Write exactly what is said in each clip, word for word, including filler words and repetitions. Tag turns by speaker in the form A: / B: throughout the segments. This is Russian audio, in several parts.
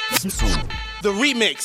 A: The remix.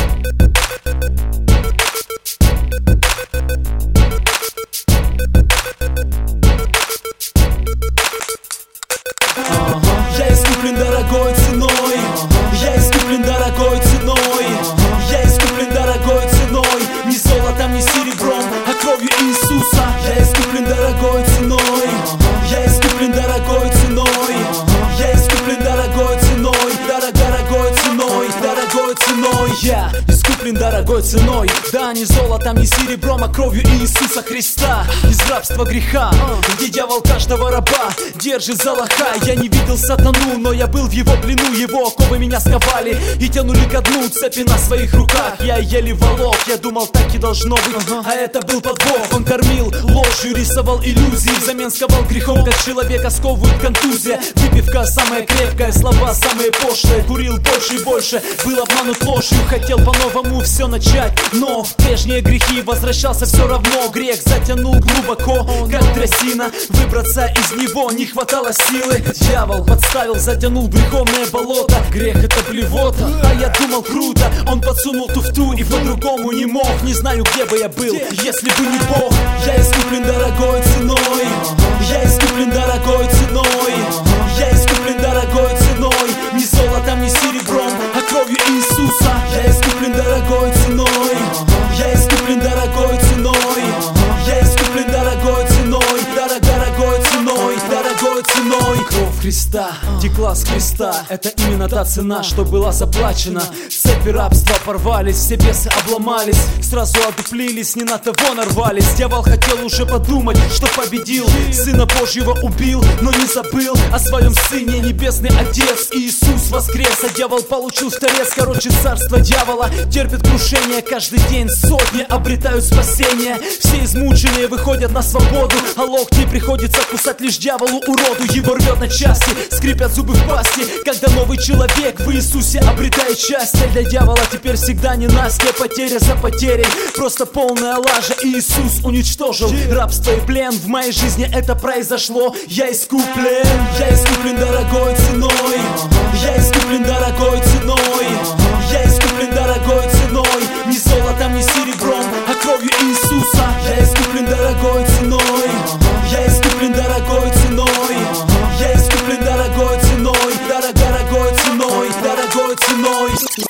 B: Я искуплен дорогой ценой, я искуплен дорогой ценой, я искуплен дорогой ценой, не золотом, не серебром, а кровью Иисуса. Я искуплен дорогой ценой, я искуплен дорогой ценой, я искуплен дорогой ценой, дорогой ценой, дорогой ценой. Я искуплен дорогой ценой, да, не золотом, не серебром, а кровью Иисуса Христа. Из рабства греха, где дьявол каждого раба держит за лоха. Я не видел сатану, но я был в его плену. Его оковы меня сковали и тянули ко дну, цепи на своих руках я еле волок. Я думал, так и должно быть, а это был подвох. Он кормил ложью, рисовал иллюзии, взамен сковал грехом, как человека сковывает контузия. Выпивка самая крепкая, слова самые пошлые. Курил больше и больше, был обманут ложью. Хотел по-новому все начать, но в прежние грехи возвращался все равно. Грех затянул глубоко, как трясина. Выбраться из него не хватало силы. Дьявол подставил, затянул греховное болото. Грех это блевота, а я думал круто. Он подсунул туфту и по-другому не мог. Не знаю, где бы я был, если бы не Бог. Я искуплен дорогой ценой, я искуплен дорогой ценой, я искуплен дорогой ценой, не золотом, не серебром, а кровью Иисуса. Я искуплен дорогой ценой, я искуплен дорогой ценой, я искуплен дорогой ценой, дорогой ценой, дорогой ценой. Кровь Христа текла с креста, это именно та цена, что была заплачена. Цепи рабства порвались, все бесы обломались, сразу одуплились, не на того нарвались. Дьявол хотел уже подумать, что победил, Сына Божьего убил, но не забыл о своем Сыне. Небесный Отец Иисус воскрес, а дьявол получил в торец. Короче, царство дьявола терпит крушение, каждый день сотни обретают спасение. Все измученные выходят на свободу, а локти приходится кусать лишь дьяволу уроду. Его рвет на части, скрипят зубы в пасти, когда новый человек в Иисусе обретает счастье. Для дьявола теперь всегда ненастье, потеря за потерей, просто полная лажа. Иисус уничтожил рабство и плен, в моей жизни это произошло. Я искуплен, я искуплен дорогой ценой, я искуплен дорогой ценой, я искуплен дорогой ценой, не золотом, не серебром, а кровью Иисуса. Я искуплен дорогой ценой, я искуплен дорогой ценой, я искуплен дорогой ценой, дорогой ценой, дорогой ценой.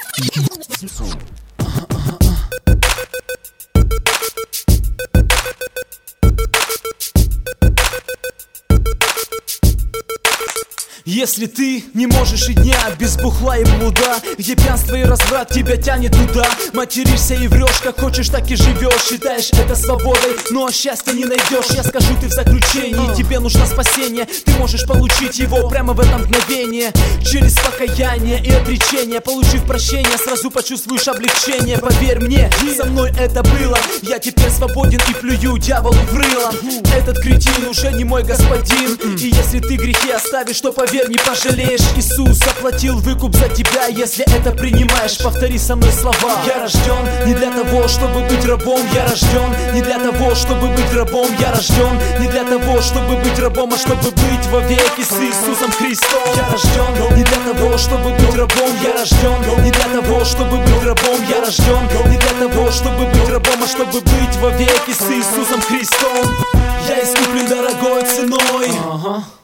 B: Если ты не можешь и дня без бухла и блуда, где пьянство и разврат тебя тянет туда, материшься и врешь, как хочешь, так и живешь, считаешь это свободой, но счастья не найдешь. Я скажу, ты в заключении, тебе нужно спасение. Ты можешь получить его прямо в это мгновение, через покаяние и отречение. Получив прощение, сразу почувствуешь облегчение. Поверь мне, со мной это было, я теперь свободен и плюю дьяволу в рыло. Этот кретин уже не мой господин, и если ты грехи оставишь, то поверь, не пожалеешь. Иисус заплатил выкуп за тебя, если это принимаешь. Повтори со мной слова. Я рожден не для того, чтобы быть рабом. Я рожден не для того, чтобы быть рабом. Я рожден не для того, чтобы быть рабом, а чтобы быть вовеки с Иисусом Христом. Я рожден не для того, чтобы быть рабом. Я рожден не для того, чтобы быть рабом. Я рожден не для того, чтобы быть рабом, а чтобы быть вовеки с Иисусом Христом. Я искуплен дорогой ценой.